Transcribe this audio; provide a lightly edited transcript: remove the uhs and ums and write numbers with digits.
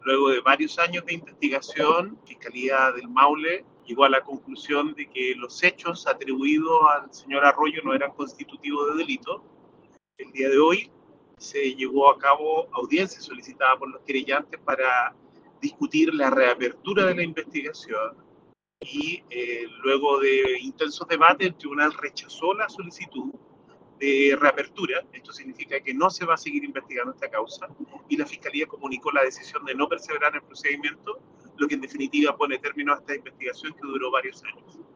Luego de varios años de investigación, Fiscalía del Maule llegó a la conclusión de que los hechos atribuidos al señor Arroyo no eran constitutivos de delito. El día de hoy se llevó a cabo audiencia solicitada por los querellantes para discutir la reapertura de la investigación y luego de intensos debates el tribunal rechazó la solicitud de reapertura. Esto significa que no se va a seguir investigando esta causa y la Fiscalía comunicó la decisión de no perseverar en el procedimiento, lo que en definitiva pone término a esta investigación que duró varios años.